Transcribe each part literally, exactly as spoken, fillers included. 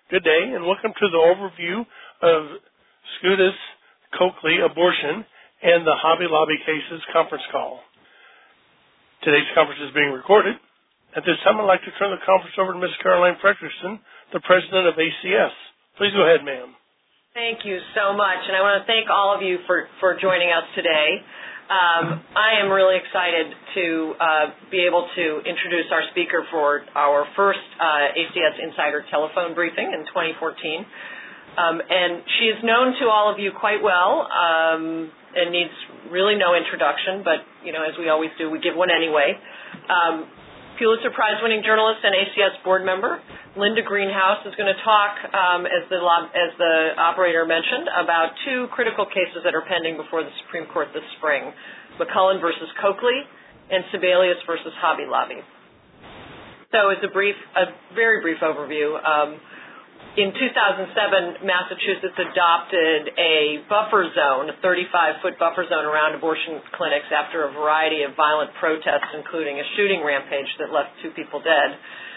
Good day, and welcome to the overview of SCOTUS Coakley abortion and the Hobby Lobby cases conference call. Today's conference is being recorded. At this time, I'd like to turn the conference over to Miz Caroline Fredrickson, the president of A C S. Please go ahead, ma'am. Thank you so much, and I want to thank all of you for, for joining us today. Um, I am really excited to uh, be able to introduce our speaker for our first uh, A C S Insider telephone briefing in twenty fourteen. Um, and she is known to all of you quite well um, and needs really no introduction, but, you know, as we always do, we give one anyway. Um, Pulitzer Prize-winning journalist and A C S board member, Linda Greenhouse, is going to talk, um, as, the as the operator mentioned, about two critical cases that are pending before the Supreme Court this spring, McCullen versus Coakley and Sebelius versus Hobby Lobby. So as a brief, a very brief overview, um, in two thousand seven, Massachusetts adopted a buffer zone, a thirty-five foot buffer zone around abortion clinics after a variety of violent protests, including a shooting rampage that left two people dead.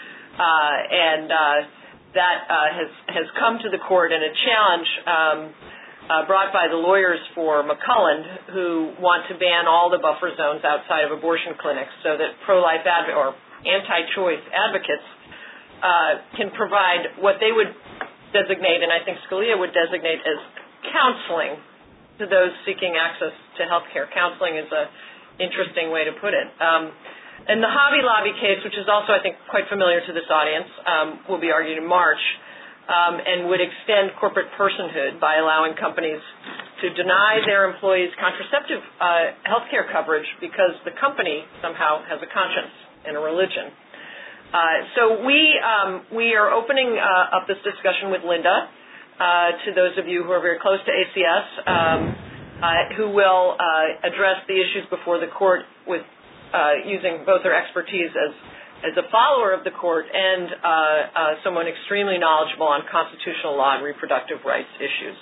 Uh, and uh, that uh, has, has come to the court in a challenge um, uh, brought by the lawyers for McCullen, who want to ban all the buffer zones outside of abortion clinics so that pro-life adv- or anti-choice advocates uh, can provide what they would designate, and I think Scalia would designate as counseling to those seeking access to health care. Counseling is an interesting way to put it. Um, And the Hobby Lobby case, which is also, I think, quite familiar to this audience, um, will be argued in March um, and would extend corporate personhood by allowing companies to deny their employees contraceptive uh, health care coverage because the company somehow has a conscience and a religion. Uh, so we, um, we are opening uh, up this discussion with Linda, uh, to those of you who are very close to A C S, um, uh, who will uh, address the issues before the court with Uh, using both her expertise as, as a follower of the court and uh, uh, someone extremely knowledgeable on constitutional law and reproductive rights issues.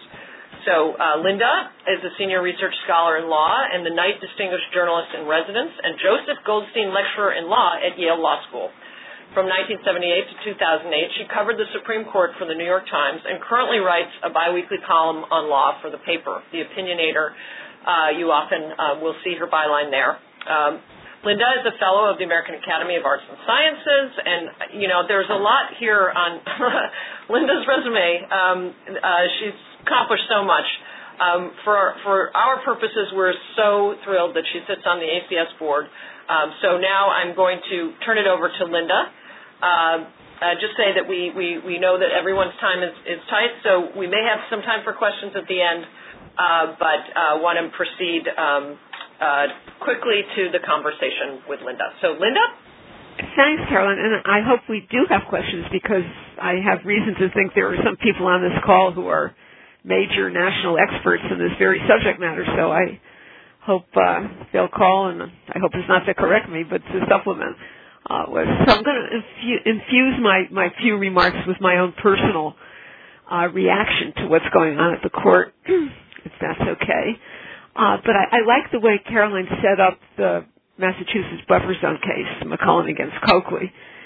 So uh, Linda is a senior research scholar in law and the Knight Distinguished Journalist in Residence and Joseph Goldstein Lecturer in Law at Yale Law School. From nineteen seventy-eight to two thousand eight, she covered the Supreme Court for the New York Times and currently writes a biweekly column on law for the paper, The Opinionator. Uh, you often uh, will see her byline there. Um, Linda is a fellow of the American Academy of Arts and Sciences, and, you know, there's a lot here on Linda's resume. Um, uh, she's accomplished so much. Um, for, our, for our purposes, we're so thrilled that she sits on the A C S board. Um, so now I'm going to turn it over to Linda. Uh, uh, just say that we, we, we know that everyone's time is, is tight, so we may have some time for questions at the end, uh, but uh, want to proceed um, Uh, quickly to the conversation with Linda. So, Linda? Thanks, Caroline, and I hope we do have questions because I have reason to think there are some people on this call who are major national experts in this very subject matter, so I hope uh, they'll call, and I hope it's not to correct me, but to supplement. Uh, was, so I'm going to infu- infuse my, my few remarks with my own personal uh, reaction to what's going on at the court, if that's okay. Uh, but I, I like the way Caroline set up the Massachusetts buffer zone case, McCullen against Coakley,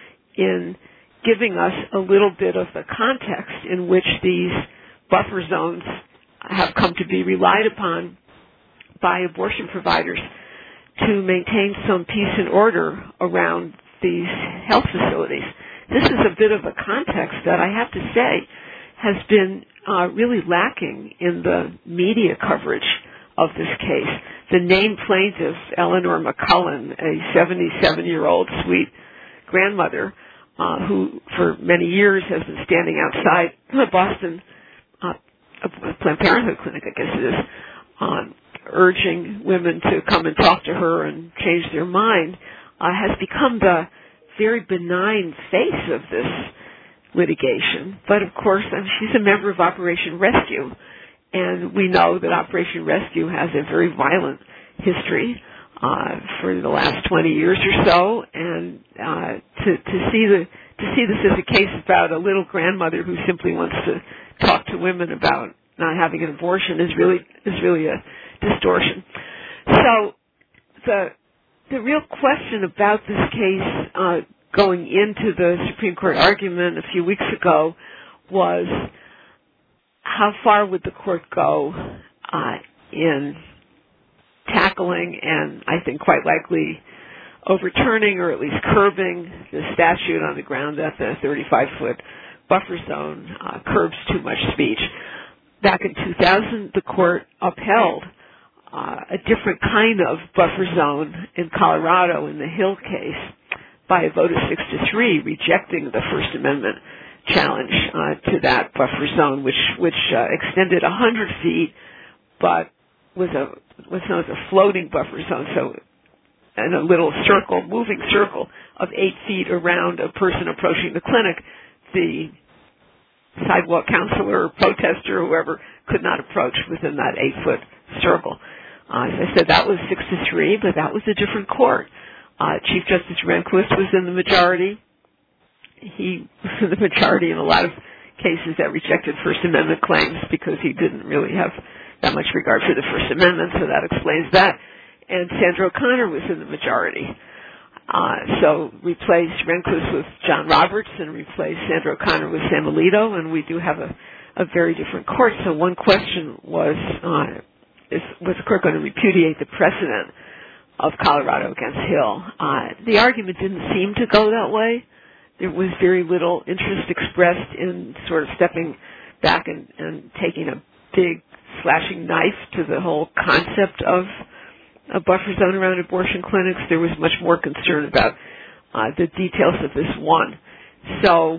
in giving us a little bit of the context in which these buffer zones have come to be relied upon by abortion providers to maintain some peace and order around these health facilities. This is a bit of a context that I have to say has been uh, really lacking in the media coverage of this case. The named plaintiff, Eleanor McCullen, a seventy-seven-year-old sweet grandmother uh, who for many years has been standing outside the Boston uh, Planned Parenthood clinic, I guess it is, um, urging women to come and talk to her and change their mind, uh, has become the very benign face of this litigation. But, of course, uh, she's a member of Operation Rescue, and we know that Operation Rescue has a very violent history uh, for the last twenty years or so, and uh, to, to see the to see this as a case about a little grandmother who simply wants to talk to women about not having an abortion is really is really a distortion. So the the real question about this case uh, going into the Supreme Court argument a few weeks ago was how far would the court go uh, in tackling and I think quite likely overturning or at least curbing the statute on the ground that the thirty-five foot buffer zone uh, curbs too much speech. Back in two thousand, the court upheld uh, a different kind of buffer zone in Colorado in the Hill case by a vote of six to three, rejecting the First Amendment challenge uh, to that buffer zone, which which uh, extended one hundred feet, but was a was known as a floating buffer zone. So, in a little circle, moving circle of eight feet around a person approaching the clinic, the sidewalk counselor, protester, whoever could not approach within that eight-foot circle. Uh, as I said, that was six to three, but that was a different court. Uh, Chief Justice Rehnquist was in the majority. He was in the majority in a lot of cases that rejected First Amendment claims because he didn't really have that much regard for the First Amendment, so that explains that. And Sandra O'Connor was in the majority. Uh, so replaced Rehnquist with John Roberts and replaced Sandra O'Connor with Sam Alito, and we do have a, a very different court. So one question was, uh, is, was the court going to repudiate the precedent of Colorado against Hill? Uh, the argument didn't seem to go that way. There was very little interest expressed in sort of stepping back and, and taking a big slashing knife to the whole concept of a buffer zone around abortion clinics. There was much more concern about uh, the details of this one. So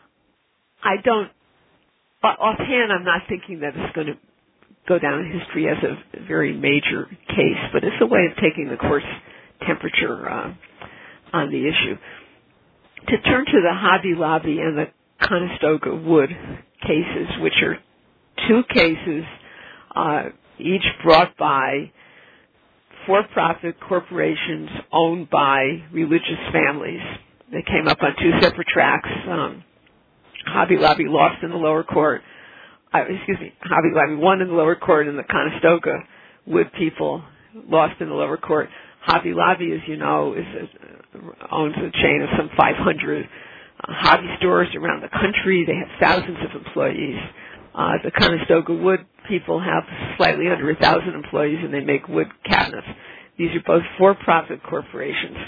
I don't, offhand, I'm not thinking that it's going to go down in history as a very major case, but it's a way of taking the court's temperature uh, on the issue. To turn to the Hobby Lobby and the Conestoga Wood cases, which are two cases uh, each brought by for-profit corporations owned by religious families. They came up on two separate tracks. Um, Hobby Lobby lost in the lower court. Uh, excuse me, Hobby Lobby won in the lower court, and the Conestoga Wood people lost in the lower court. Hobby Lobby, as you know, is a, owns a chain of some five hundred uh, hobby stores around the country. They have thousands of employees. Uh, the Conestoga Wood people have slightly under a thousand employees, and they make wood cabinets. These are both for-profit corporations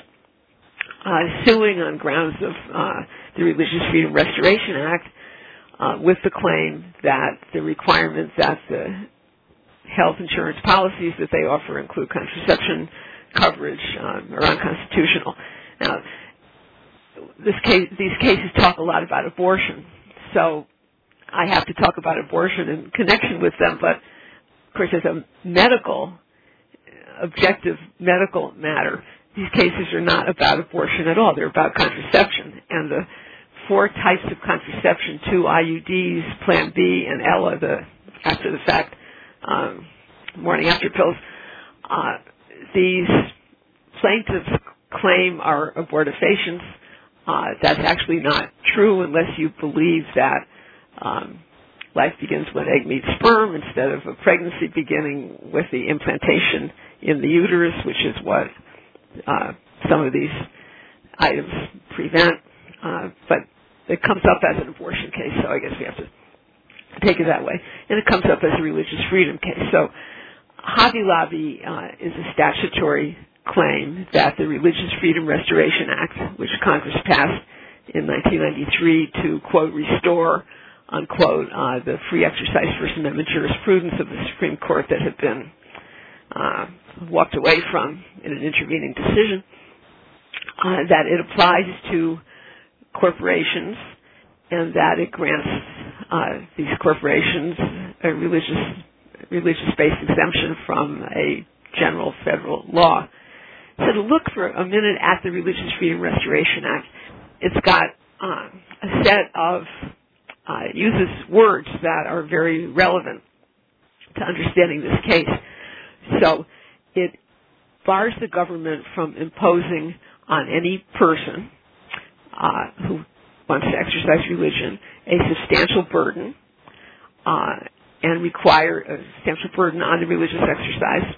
uh, suing on grounds of uh, the Religious Freedom Restoration Act uh, with the claim that the requirement that the health insurance policies that they offer include contraception coverage um, are unconstitutional. Now, this case, these cases talk a lot about abortion, so I have to talk about abortion in connection with them, but of course as a medical, objective medical matter, these cases are not about abortion at all. They're about contraception. And the four types of contraception, two I U Ds, Plan B, and Ella, the after the fact, um, morning after pills, uh, these plaintiffs claim are abortifacients. Uh, that's actually not true unless you believe that Um, life begins when egg meets sperm instead of a pregnancy beginning with the implantation in the uterus, which is what uh, some of these items prevent. Uh, but it comes up as an abortion case, so I guess we have to take it that way. And it comes up as a religious freedom case. So Hobby Lobby uh, is a statutory claim that the Religious Freedom Restoration Act, which Congress passed in nineteen ninety-three to, quote, restore, unquote, uh, the free exercise First Amendment jurisprudence of the Supreme Court that had been uh, walked away from in an intervening decision, uh, that it applies to corporations and that it grants uh, these corporations a religious, religious-based exemption from a general federal law. So to look for a minute at the Religious Freedom Restoration Act, it's got uh, a set of Uh, uses words that are very relevant to understanding this case. So it bars the government from imposing on any person uh, who wants to exercise religion a substantial burden uh, and require a substantial burden on the religious exercise,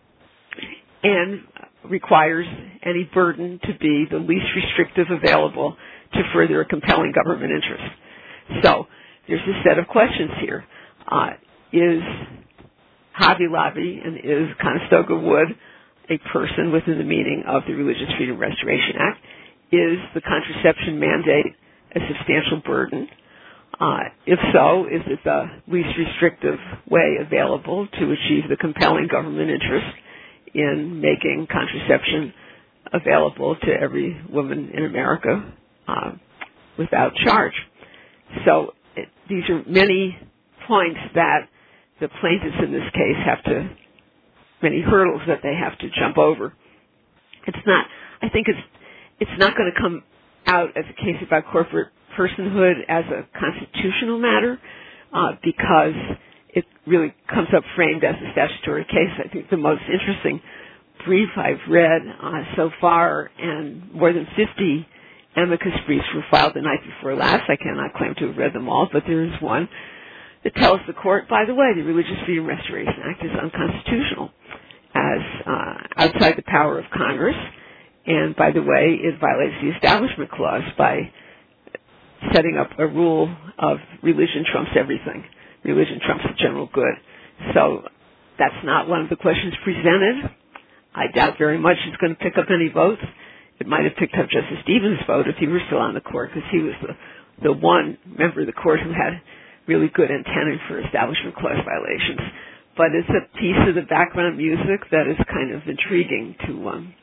and requires any burden to be the least restrictive available to further a compelling government interest. So there's a set of questions here. Uh, is Hobby Lobby and is Conestoga Wood a person within the meaning of the Religious Freedom Restoration Act? Is the contraception mandate a substantial burden? Uh, if so, is it the least restrictive way available to achieve the compelling government interest in making contraception available to every woman in America uh, without charge? So it, these are many points that the plaintiffs in this case have to, many hurdles that they have to jump over. It's not, I think it's, it's not going to come out as a case about corporate personhood as a constitutional matter, uh, because it really comes up framed as a statutory case. I think the most interesting brief I've read uh, so far, and more than fifty amicus briefs were filed the night before last. I cannot claim to have read them all, but there is one that tells the court, by the way, the Religious Freedom Restoration Act is unconstitutional as uh, outside the power of Congress, and by the way, it violates the Establishment Clause by setting up a rule of religion trumps everything. Religion trumps the general good. So that's not one of the questions presented. I doubt very much it's going to pick up any votes. It might have picked up Justice Stevens' vote if he were still on the court, because he was the, the one member of the court who had really good antennae for Establishment Clause violations. But it's a piece of the background music that is kind of intriguing to um,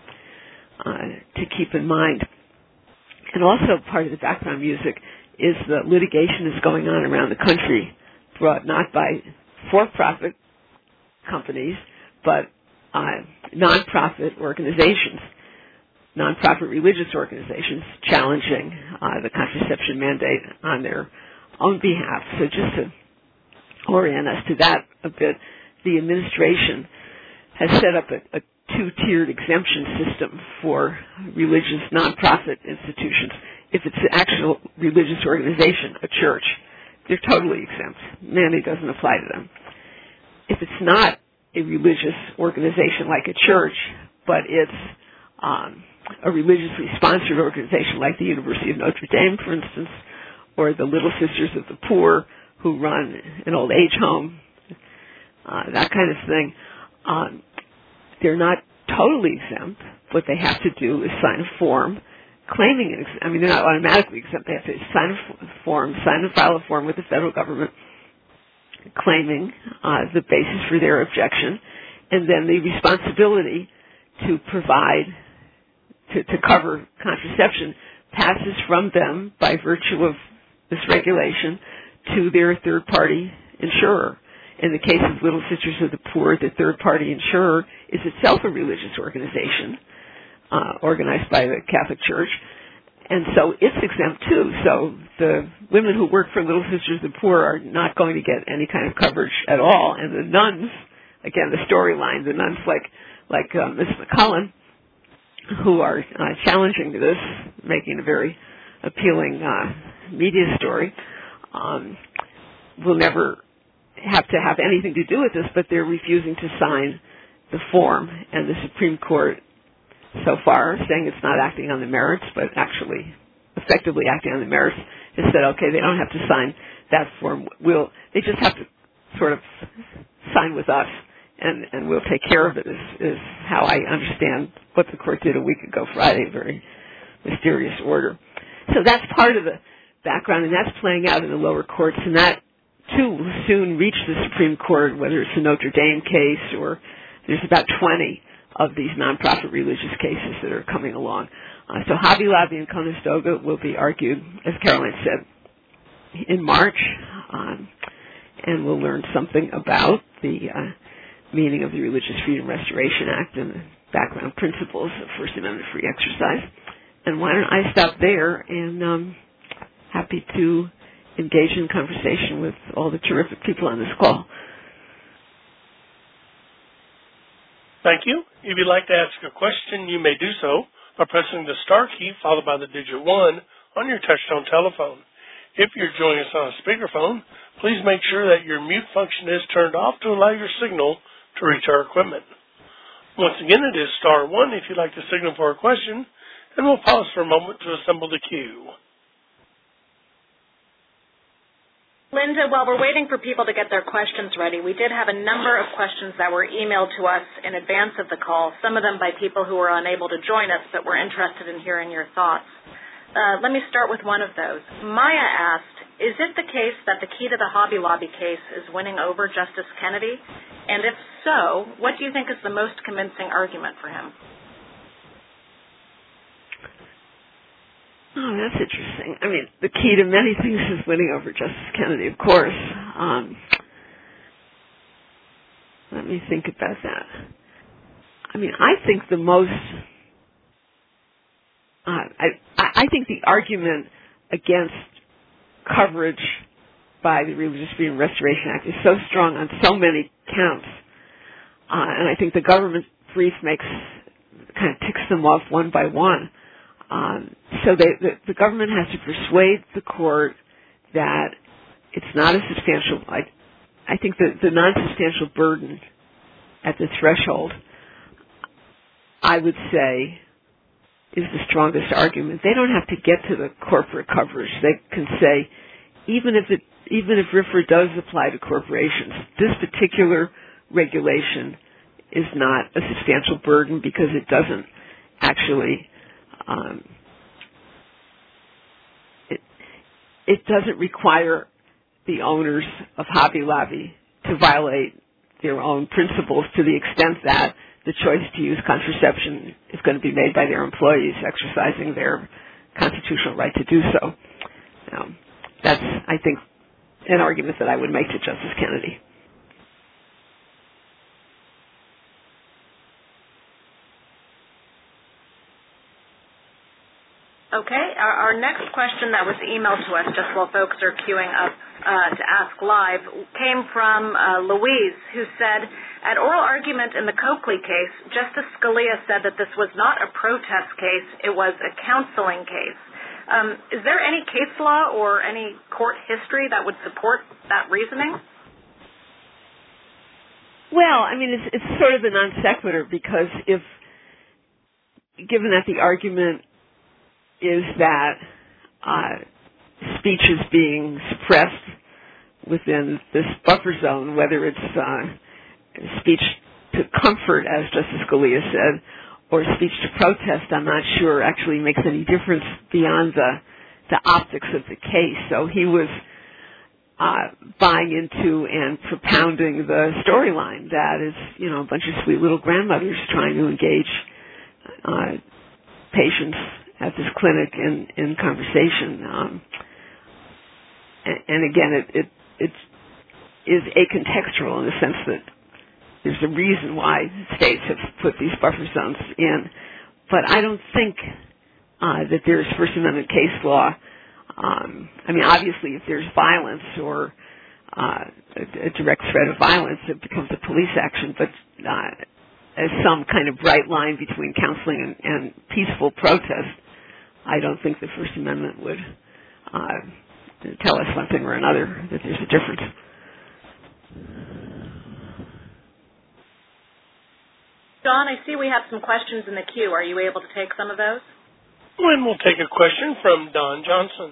uh, to keep in mind. And also part of the background music is the litigation that's going on around the country, brought not by for-profit companies, but uh, non-profit organizations, non-profit religious organizations challenging uh, the contraception mandate on their own behalf. So just to orient us to that a bit, the administration has set up a, a two-tiered exemption system for religious nonprofit institutions. If it's an actual religious organization, a church, they're totally exempt. Mandate doesn't apply to them. If it's not a religious organization like a church, but it's um, a religiously sponsored organization like the University of Notre Dame, for instance, or the Little Sisters of the Poor who run an old age home, uh, that kind of thing, um, they're not totally exempt. What they have to do is sign a form claiming an exempt. I mean, they're not automatically exempt. They have to sign a form, sign and file a form with the federal government claiming uh, the basis for their objection, and then the responsibility to provide, to, to cover contraception passes from them by virtue of this regulation to their third-party insurer. In the case of Little Sisters of the Poor, the third-party insurer is itself a religious organization uh, organized by the Catholic Church, and so it's exempt too. So the women who work for Little Sisters of the Poor are not going to get any kind of coverage at all. And the nuns, again, the storyline, the nuns like like uh, Miss McCullen, who are uh, challenging this, making a very appealing uh, media story, um, will never have to have anything to do with this, but they're refusing to sign the form, and the Supreme Court so far, saying it's not acting on the merits, but actually effectively acting on the merits, has said, okay, they don't have to sign that form. We'll, they just have to sort of sign with us, and, and we'll take care of it, is, is how I understand what the court did a week ago Friday, a very mysterious order. So that's part of the background, and that's playing out in the lower courts, and that too will soon reach the Supreme Court, whether it's the Notre Dame case or there's about twenty of these nonprofit religious cases that are coming along. Uh, so Hobby Lobby and Conestoga will be argued, as Caroline said, in March, um, and we'll learn something about the uh, meaning of the Religious Freedom Restoration Act and the background principles of First Amendment free exercise. And why don't I stop there, and um, happy to engage in conversation with all the terrific people on this call. Thank you. If you'd like to ask a question, you may do so by pressing the star key followed by the digit one on your touchtone telephone. If you're joining us on a speakerphone, please make sure that your mute function is turned off to allow your signal to reach our equipment. Once again, it is star one if you'd like to signal for a question, and we'll pause for a moment to assemble the queue. Linda, while we're waiting for people to get their questions ready, we did have a number of questions that were emailed to us in advance of the call, some of them by people who were unable to join us but were interested in hearing your thoughts. Uh, let me start with one of those. Maya asked, is it the case that the key to the Hobby Lobby case is winning over Justice Kennedy? And if so, what do you think is the most convincing argument for him? Oh, that's interesting. I mean, the key to many things is winning over Justice Kennedy, of course. Um, let me think about that. I mean, I think the most, uh, I, I think the argument against coverage by the Religious Freedom Restoration Act is so strong on so many counts, uh, and I think the government brief makes, kind of ticks them off one by one. Um, so they, the, the government has to persuade the court that it's not a substantial, I, I think the, the non-substantial burden at the threshold, I would say, is the strongest argument. They don't have to get to the corporate coverage. They can say, even if it, even if R F R A does apply to corporations, this particular regulation is not a substantial burden because it doesn't actually Um, it, it doesn't require the owners of Hobby Lobby to violate their own principles to the extent that the choice to use contraception is going to be made by their employees exercising their constitutional right to do so. Um, that's, I think, an argument that I would make to Justice Kennedy. Okay, our, our next question that was emailed to us just while folks are queuing up uh, to ask live came from uh, Louise, who said, at oral argument in the Coakley case, Justice Scalia said that this was not a protest case, it was a counseling case. Um, is there any case law or any court history that would support that reasoning? Well, I mean, it's, it's sort of a non sequitur because if, given that the argument is that uh, speech is being suppressed within this buffer zone, whether it's uh, speech to comfort, as Justice Scalia said, or speech to protest, I'm not sure actually makes any difference beyond the, the optics of the case. So he was uh, buying into and propounding the storyline that is, you know, a bunch of sweet little grandmothers trying to engage uh, patients at this clinic in, in conversation. Um, and, and again, it, it, it is acontextual in the sense that there's a reason why states have put these buffer zones in. But I don't think uh, that there's First Amendment case law. Um, I mean, obviously, if there's violence or uh, a, a direct threat of violence, it becomes a police action. But uh, as some kind of bright line between counseling and, and peaceful protest, I don't think the First Amendment would uh, tell us one thing or another, that there's a difference. Don, I see we have some questions in the queue. Are you able to take some of those? And we'll take a question from Don Johnson.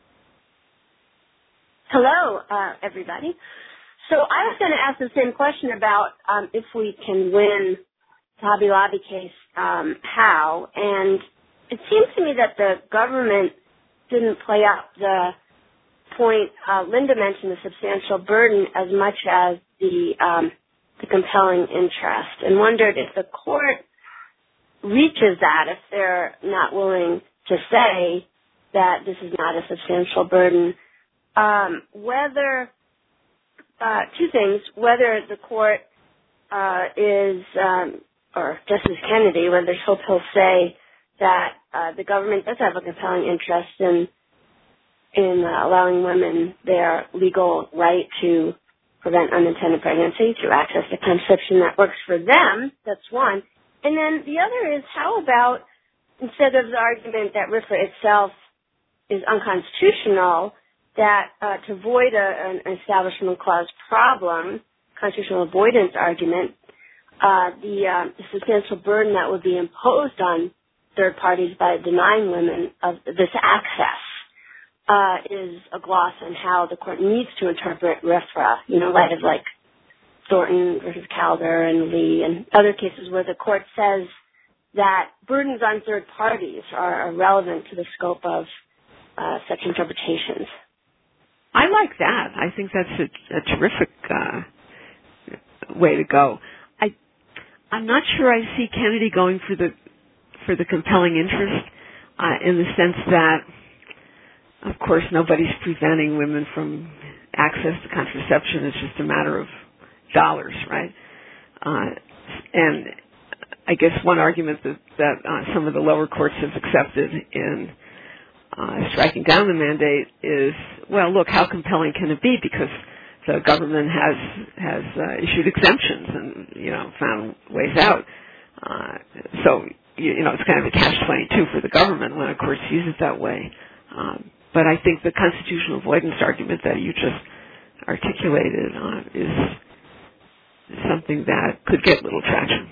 Hello, uh, everybody. So I was going to ask the same question about um, if we can win the Hobby Lobby case, um, how, and it seems to me that the government didn't play out the point uh, Linda mentioned, the substantial burden, as much as the um, the compelling interest, and wondered if the court reaches that, if they're not willing to say that this is not a substantial burden, um, whether, uh, two things, whether the court uh, is, um, or Justice Kennedy, whether he'll, he'll say that uh, the government does have a compelling interest in in uh, allowing women their legal right to prevent unintended pregnancy through access to contraception that works for them. That's one. And then the other is, how about, instead of the argument that R F R A itself is unconstitutional, that uh, to avoid a, an Establishment Clause problem, constitutional avoidance argument, uh, the, uh, the substantial burden that would be imposed on third parties by denying women of this access uh, is a gloss on how the court needs to interpret RFRA, you know, in light of like Thornton versus Calder and Lee and other cases where the court says that burdens on third parties are relevant to the scope of uh, such interpretations. I like that. I think that's a, a terrific uh, way to go. I, I'm not sure I see Kennedy going for the for the compelling interest uh, in the sense that, of course, nobody's preventing women from access to contraception. It's just a matter of dollars, right? Uh, and I guess one argument that, that uh, some of the lower courts have accepted in uh, striking down the mandate is, well, look, how compelling can it be? Because the government has has uh, issued exemptions and, you know, found ways out. Uh, so, you, you know, it's kind of a catch twenty-two for the government when a court sees it that way. Um, but I think the constitutional avoidance argument that you just articulated uh, is something that could get little traction.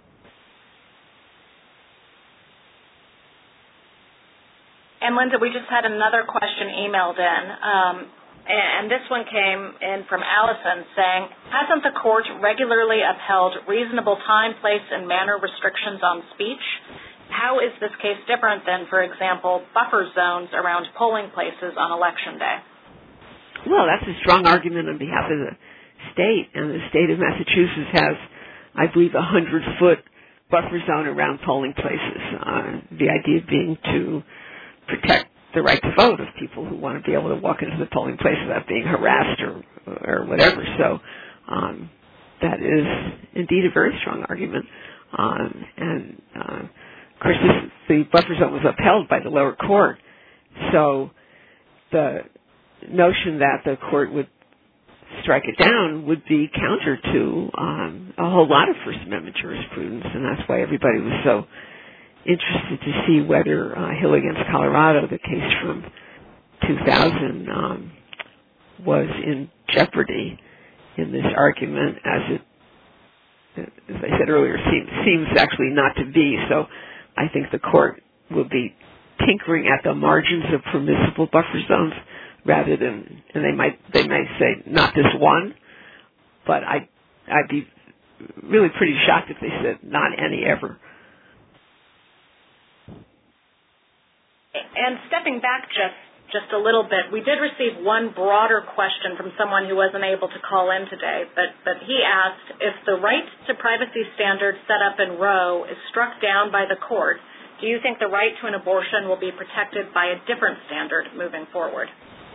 And Linda, we just had another question emailed in, um, and this one came in from Allison saying, hasn't the court regularly upheld reasonable time, place, and manner restrictions on speech? How is this case different than, for example, buffer zones around polling places on Election Day? Well, that's a strong argument on behalf of the state, and the state of Massachusetts has, I believe, a hundred-foot buffer zone around polling places. Uh, the idea being to protect the right to vote of people who want to be able to walk into the polling place without being harassed or or whatever. So um, that is indeed a very strong argument. Um, and uh, of course, this, the buffer zone was upheld by the lower court. So the notion that the court would strike it down would be counter to um, a whole lot of First Amendment jurisprudence, and that's why everybody was so interested to see whether uh, Hill against Colorado, the case from two thousand, um, was in jeopardy in this argument, as it, as I said earlier, seems, seems actually not to be. So I think the court will be tinkering at the margins of permissible buffer zones rather than, and they might they might say not this one, but I I'd be really pretty shocked if they said not any ever. And stepping back just, just a little bit, we did receive one broader question from someone who wasn't able to call in today, but, but he asked, if the right to privacy standard set up in Roe is struck down by the court, do you think the right to an abortion will be protected by a different standard moving forward?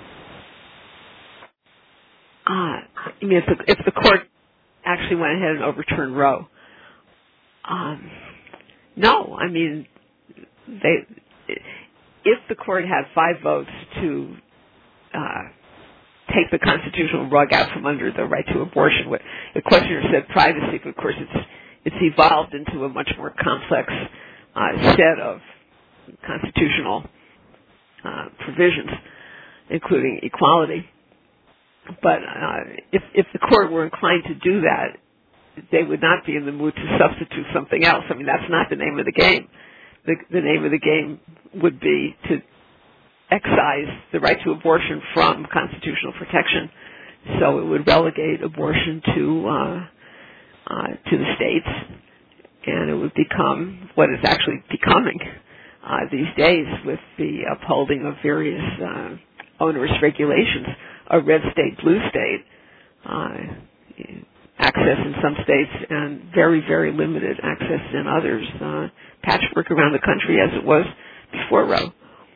Uh, I mean, if the, if the court actually went ahead and overturned Roe, um, no, I mean, they... If the court had five votes to uh, take the constitutional rug out from under the right to abortion, what the questioner said privacy, but of course it's it's evolved into a much more complex uh, set of constitutional uh, provisions, including equality. But uh, if if the court were inclined to do that, they would not be in the mood to substitute something else. I mean, that's not the name of the game. The, the name of the game would be to excise the right to abortion from constitutional protection. So it would relegate abortion to uh, uh, to the states, and it would become what it's actually becoming uh, these days with the upholding of various uh, onerous regulations. A red state, blue state, uh, access in some states and very, very limited access in others. Uh, patchwork around the country as it was before Roe.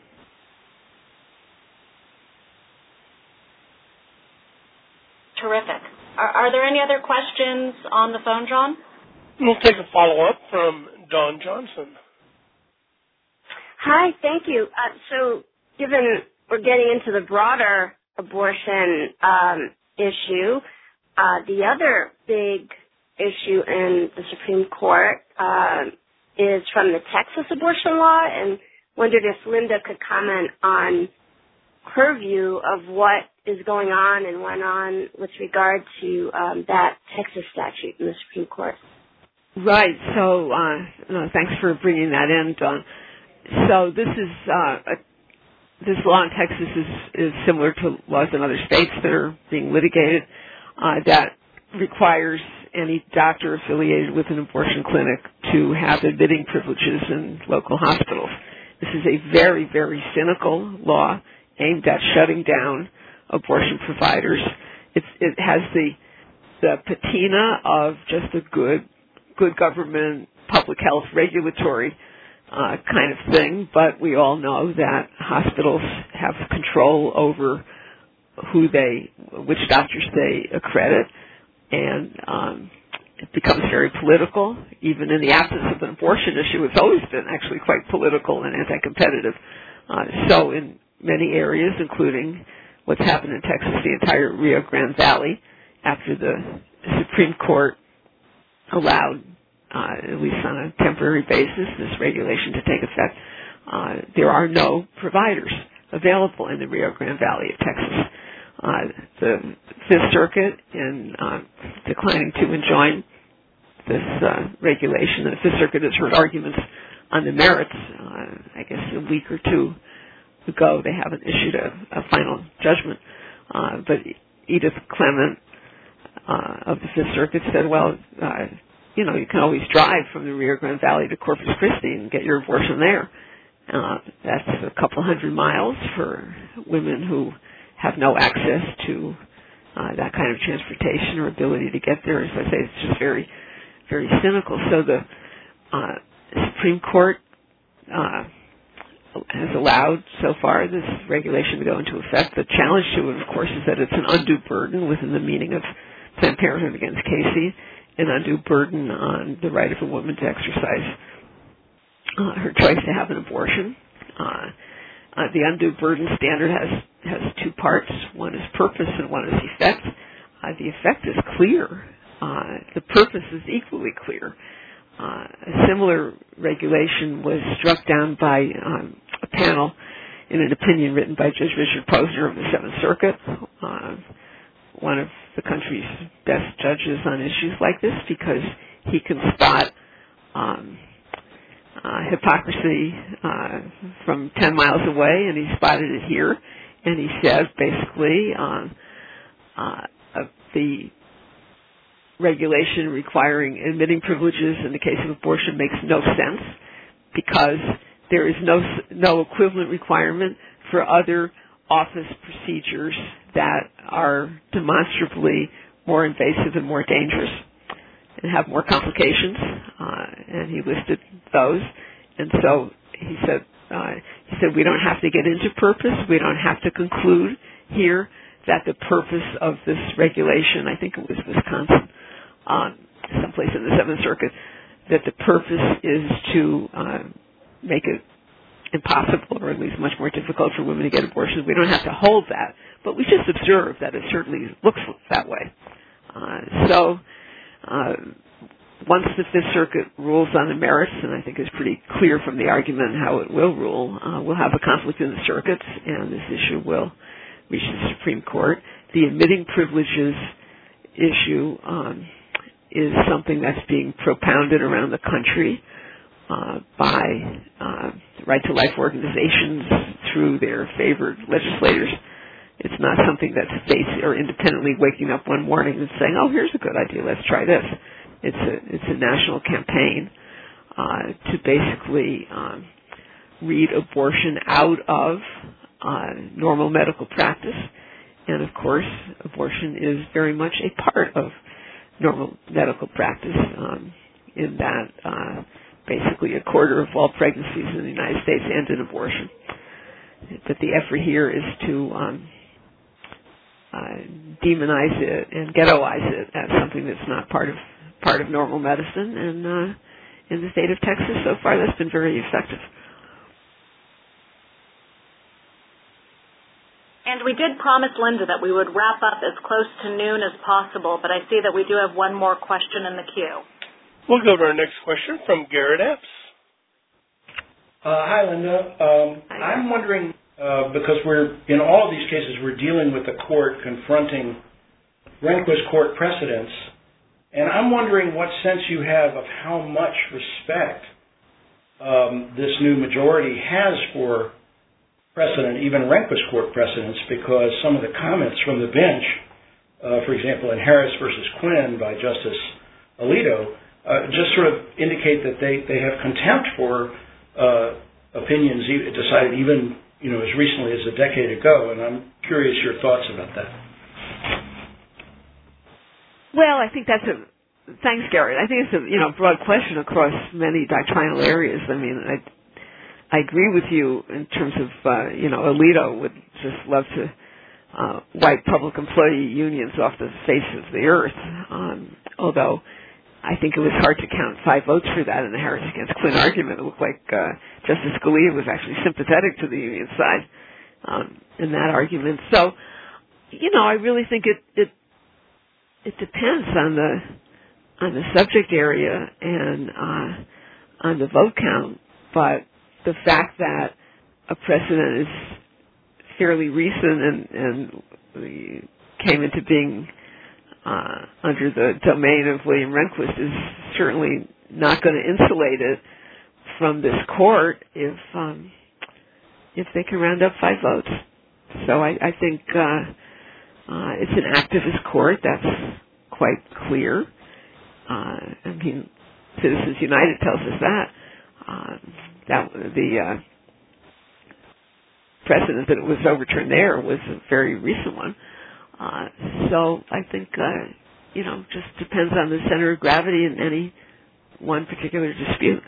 Terrific. Are, are there any other questions on the phone, John? We'll take a follow-up from Dawn Johnson. Hi, thank you. Uh, so given we're getting into the broader abortion um, issue, uh, the other big issue in the Supreme Court uh, is from the Texas abortion law, and wondered if Linda could comment on her view of what is going on and went on with regard to um, that Texas statute in the Supreme Court. Right. So uh, no, thanks for bringing that in, Dawn. So this is uh, a this law in Texas is, is similar to laws in other states that are being litigated uh, that requires any doctor affiliated with an abortion clinic to have admitting privileges in local hospitals. This is a very, very cynical law aimed at shutting down abortion providers. It's, it has the the patina of just a good, good government, public health, regulatory uh, kind of thing, but we all know that hospitals have control over who they, which doctors they accredit, and um, it becomes very political. Even in the absence of an abortion issue, it's always been actually quite political and anti-competitive. Uh, so in many areas, including what's happened in Texas, the entire Rio Grande Valley, after the Supreme Court allowed, uh, at least on a temporary basis, this regulation to take effect, uh, there are no providers available in the Rio Grande Valley of Texas. Uh, the Fifth Circuit, in uh, declining to enjoin this uh, regulation, the Fifth Circuit has heard arguments on the merits. Uh, I guess a week or two ago, they haven't issued a, a final judgment. Uh, but Edith Clement uh, of the Fifth Circuit said, well, uh, you know, you can always drive from the Rio Grande Valley to Corpus Christi and get your abortion there. Uh, that's a couple hundred miles for women who have no access to uh, that kind of transportation or ability to get there. As I say, it's just very, very cynical. So the uh, Supreme Court uh, has allowed so far this regulation to go into effect. The challenge to it, of course, is that it's an undue burden within the meaning of Planned Parenthood against Casey, an undue burden on the right of a woman to exercise uh, her choice to have an abortion. Uh, uh, the undue burden standard has has two parts. One is purpose and one is effect. Uh, the effect is clear. Uh, the purpose is equally clear. Uh, a similar regulation was struck down by um, a panel in an opinion written by Judge Richard Posner of the Seventh Circuit, uh, one of the country's best judges on issues like this, because he can spot um, uh, hypocrisy uh, from ten miles away, and he spotted it here. And he says, basically, um, uh, uh, the regulation requiring admitting privileges in the case of abortion makes no sense because there is no no equivalent requirement for other office procedures that are demonstrably more invasive and more dangerous and have more complications. Uh, and he listed those. And so he said, uh, he said, we don't have to get into purpose. We don't have to conclude here that the purpose of this regulation, I think it was Wisconsin, um, someplace in the Seventh Circuit, that the purpose is to uh, make it impossible, or at least much more difficult for women to get abortions. We don't have to hold that, but we just observe that it certainly looks that way. Uh, so uh, once the Fifth Circuit rules on the merits, and I think it's pretty clear from the argument how it will rule, uh, we'll have a conflict in the circuits, and this issue will reach the Supreme Court. The admitting privileges issue um, is something that's being propounded around the country uh, by uh, Right to Life organizations through their favored legislators. It's not something that states are independently waking up one morning and saying, "Oh, here's a good idea. Let's try this." It's a it's a national campaign uh, to basically um, read abortion out of uh, normal medical practice, and of course, abortion is very much a part of normal medical practice. Um, in that, uh, basically, a quarter of all pregnancies in the United States end in abortion. But the effort here is to um, uh, demonize it and ghettoize it as something that's not part of part of normal medicine. And uh, in the state of Texas, so far, that's been very effective. And we did promise Linda that we would wrap up as close to noon as possible, but I see that we do have one more question in the queue. We'll go to our next question from Garrett Epps. Uh, hi, Linda. Um, hi. I'm wondering, uh, because we're in all of these cases, we're dealing with the court confronting Rehnquist court precedents, and I'm wondering what sense you have of how much respect um, this new majority has for precedent, even Rehnquist court precedents, because some of the comments from the bench, uh, for example, in Harris versus Quinn by Justice Alito, uh, just sort of indicate that they, they have contempt for uh, opinions decided even, you know, as recently as a decade ago, and I'm curious your thoughts about that. Well, I think that's a thanks, Garrett. I think it's a you know broad question across many doctrinal areas. I mean, I I agree with you in terms of uh, you know Alito would just love to uh, wipe public employee unions off the face of the earth. Um, although I think it was hard to count five votes for that in the Harris against Quinn argument. It looked like uh, Justice Scalia was actually sympathetic to the union side um, in that argument. So, you know, I really think it it it depends on the on the subject area and uh, on the vote count, but the fact that a precedent is fairly recent and, and came into being uh, under the domain of William Rehnquist is certainly not going to insulate it from this court if um, if they can round up five votes. So I, I think uh, uh, it's an activist court. That's quite clear. Uh, I mean, Citizens United tells us that. Uh, that the uh, precedent that it was overturned there was a very recent one. Uh, so I think, uh, you know, just depends on the center of gravity in any one particular dispute.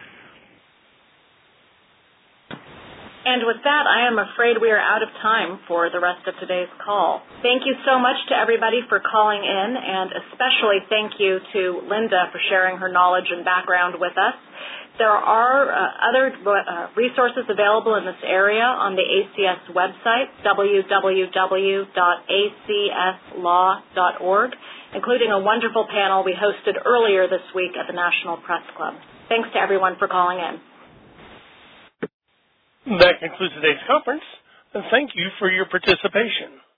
And with that, I am afraid we are out of time for the rest of today's call. Thank you so much to everybody for calling in, and especially thank you to Linda for sharing her knowledge and background with us. There are uh, other uh, resources available in this area on the A C S website, w w w dot a c s law dot org, including a wonderful panel we hosted earlier this week at the National Press Club. Thanks to everyone for calling in. That concludes today's conference, and thank you for your participation.